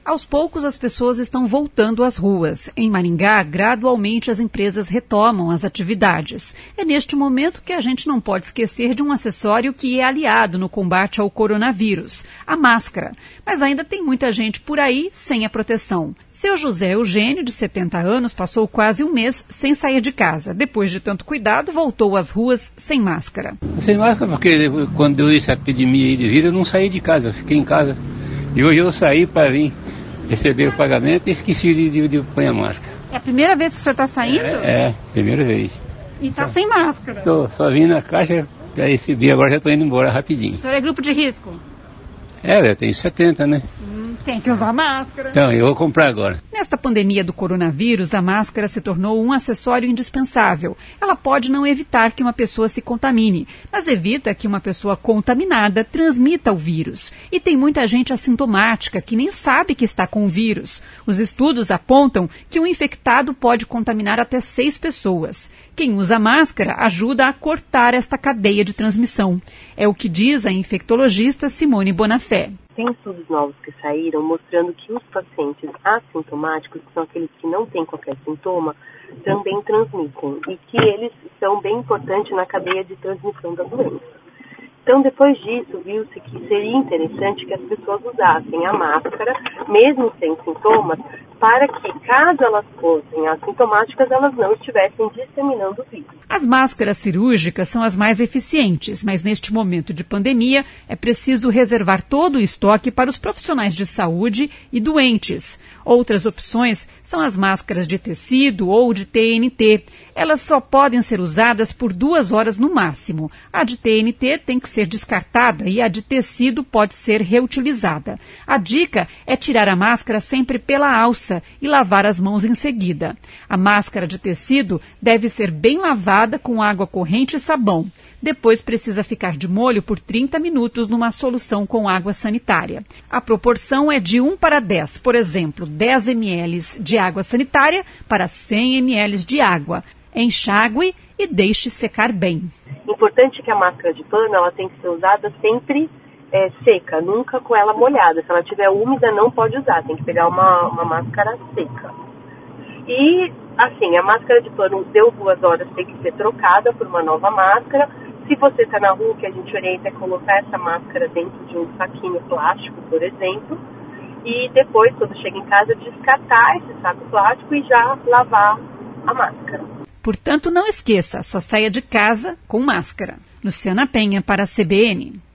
Aos poucos, as pessoas estão voltando às ruas. Em Maringá, gradualmente as empresas retomam as atividades. É neste momento que a gente não pode esquecer de um acessório que é aliado no combate ao coronavírus, a máscara. Mas ainda tem muita gente por aí sem a proteção. Seu José Eugênio, de 70 anos, passou quase um mês sem sair de casa. Depois de tanto cuidado, voltou às ruas sem máscara. Sem máscara porque quando deu essa epidemia aí de vírus, eu não saí de casa, eu fiquei em casa. E hoje eu saí para vir receber o pagamento e esqueci de pôr a máscara. É a primeira vez que o senhor está saindo? Primeira vez. E está sem máscara? Estou só vim na caixa, já recebi, agora já estou indo embora rapidinho. O senhor é grupo de risco? Eu tenho 70, né? Tem que usar máscara. Então, eu vou comprar agora. Nesta pandemia do coronavírus, a máscara se tornou um acessório indispensável. Ela pode não evitar que uma pessoa se contamine, mas evita que uma pessoa contaminada transmita o vírus. E tem muita gente assintomática que nem sabe que está com o vírus. Os estudos apontam que um infectado pode contaminar até 6 pessoas. Quem usa máscara ajuda a cortar esta cadeia de transmissão. É o que diz a infectologista Simone Bonafé. Tem estudos novos que saíram mostrando que os pacientes assintomáticos, que são aqueles que não têm qualquer sintoma, também transmitem e que eles são bem importantes na cadeia de transmissão da doença. Então, depois disso, viu-se que seria interessante que as pessoas usassem a máscara, mesmo sem sintomas, para que, caso elas fossem assintomáticas, elas não estivessem disseminando o vírus. As máscaras cirúrgicas são as mais eficientes, mas neste momento de pandemia é preciso reservar todo o estoque para os profissionais de saúde e doentes. Outras opções são as máscaras de tecido ou de TNT. Elas só podem ser usadas por 2 horas no máximo. A de TNT tem que ser descartada e a de tecido pode ser reutilizada. A dica é tirar a máscara sempre pela alça e lavar as mãos em seguida. A máscara de tecido deve ser bem lavada com água corrente e sabão. Depois precisa ficar de molho por 30 minutos numa solução com água sanitária. A proporção é de 1:10, por exemplo, 10 ml de água sanitária para 100 ml de água. Enxague e deixe secar bem. Importante que a máscara de pano ela tem que ser usada sempre seca, nunca com ela molhada. Se ela estiver úmida, não pode usar, tem que pegar uma máscara seca. E, assim, a máscara de pano deu 2 horas, tem que ser trocada por uma nova máscara. Se você está na rua, o que a gente orienta é colocar essa máscara dentro de um saquinho plástico, por exemplo, e depois, quando chega em casa, descartar esse saco plástico e já lavar a máscara. Portanto, não esqueça, só saia de casa com máscara. Luciana Penha para a CBN.